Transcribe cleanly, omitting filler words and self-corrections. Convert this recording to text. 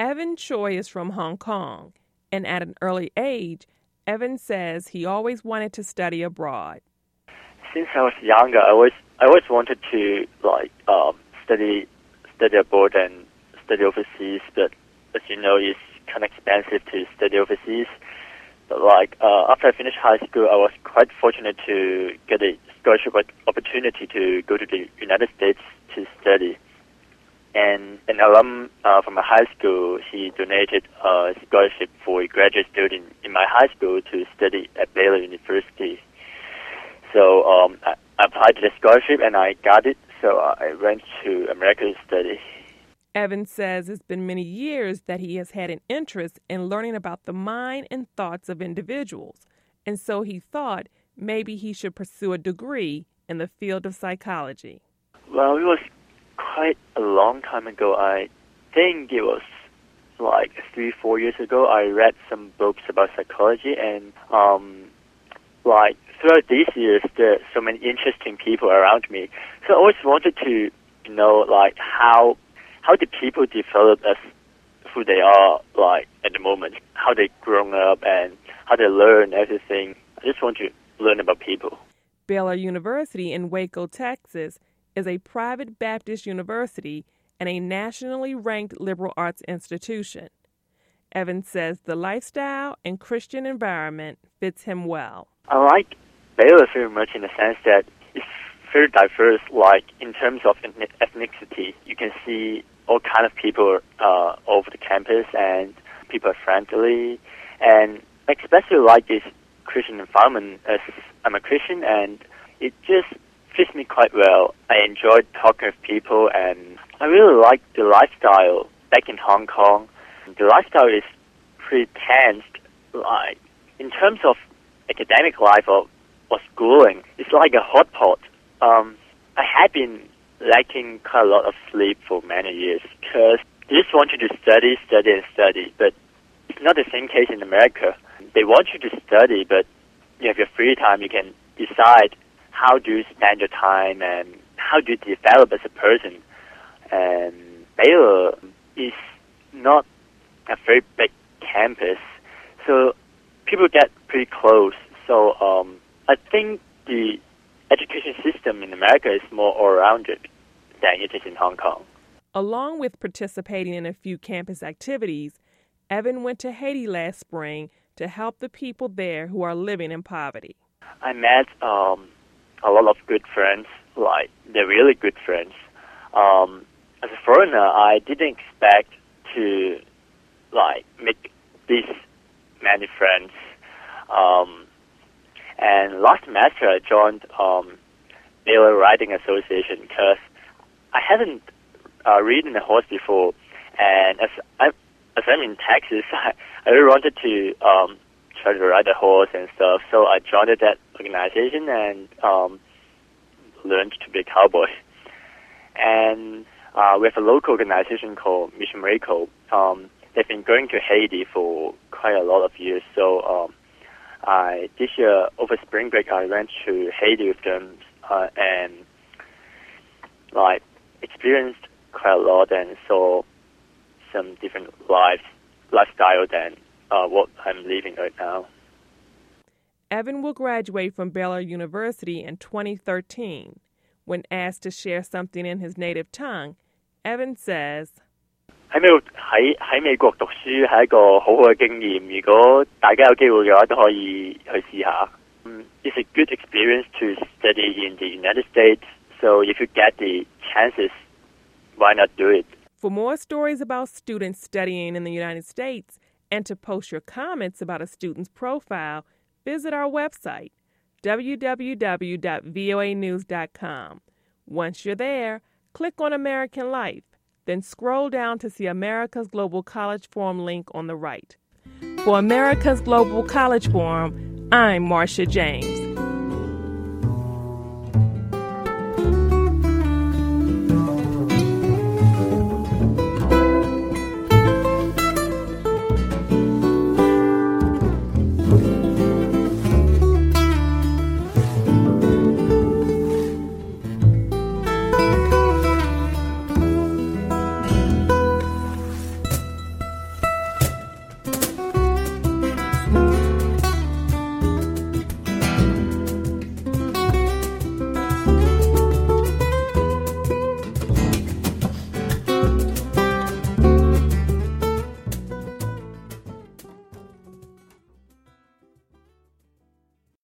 Evan Choi is from Hong Kong, and at an early age, Evan says he always wanted to study abroad. Since I was younger, I always wanted to study abroad and study overseas, but as you know, it's kind of expensive to study overseas. But after I finished high school, I was quite fortunate to get a scholarship opportunity to go to the United States to study. And an alum from my high school, he donated a scholarship for a graduate student in my high school to study at Baylor University. So I applied to the scholarship and I got it, so I went to America to study. Evan says it's been many years that he has had an interest in learning about the mind and thoughts of individuals, and so he thought maybe he should pursue a degree in the field of psychology. Well, it was quite a long time ago. I think it was 3-4 years ago. I read some books about psychology, and throughout these years, there are so many interesting people around me. So I always wanted to know how do people develop as who they are at the moment, how they grown up and how they learn everything. I just want to learn about people. Baylor University in Waco, Texas is a private Baptist university and a nationally ranked liberal arts institution. Evan says the lifestyle and Christian environment fits him well. I like Baylor very much in the sense that it's very diverse, in terms of ethnicity. You can see all kind of people over the campus, and people are friendly. And I especially like this Christian environment as I'm a Christian, and it just fits me quite well. I enjoyed talking with people, and I really like the lifestyle back in Hong Kong. The lifestyle is pretty tense. In terms of academic life or schooling, it's like a hot pot. I had been lacking quite a lot of sleep for many years because they just want you to study. But it's not the same case in America. They want you to study, but you have your free time. You can decide how do you spend your time and how do you develop as a person. And Baylor is not a very big campus, so people get pretty close. So I think the education system in America is more all-rounded than it is in Hong Kong. Along with participating in a few campus activities, Evan went to Haiti last spring to help the people there who are living in poverty. I met a lot of good friends, they're really good friends. As a foreigner, I didn't expect to make these many friends. And last semester I joined Baylor Riding Association because I hadn't ridden a horse before, and as I'm in Texas, I really wanted to try to ride a horse and stuff. So I joined that organization and learned to be a cowboy. And we have a local organization called Mission Miracle. They've been going to Haiti for quite a lot of years. So this year, over spring break, I went to Haiti with them and experienced quite a lot and saw some different lifestyle than what I'm living right now. Evan will graduate from Baylor University in 2013. When asked to share something in his native tongue, Evan says, 喺美國讀書係一個好好嘅經驗，如果大家有機會嘅話，都可以去試下。It's a good experience to study in the United States, so if you get the chances, why not do it? For more stories about students studying in the United States and to post your comments about a student's profile, visit our website, www.voanews.com. Once you're there, click on American Life. Then scroll down to see America's Global College Forum link on the right. For America's Global College Forum, I'm Marcia James.